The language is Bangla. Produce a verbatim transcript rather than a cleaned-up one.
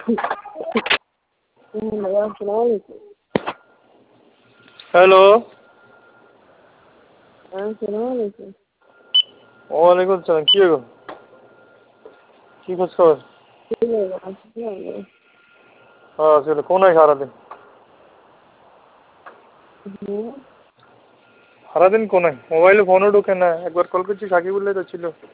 हेलो। अस्सलाम वालेकुम। वालेकुम सलाम। কি গো? কি খোঁজ খবর? হ্যাঁ ছিল কোনায় সারাদিন? সারাদিন কোনায় মোবাইলে ফোনও ঢোকে না, একবার কল করছি সাকিবুল্লাহ তো ছিল।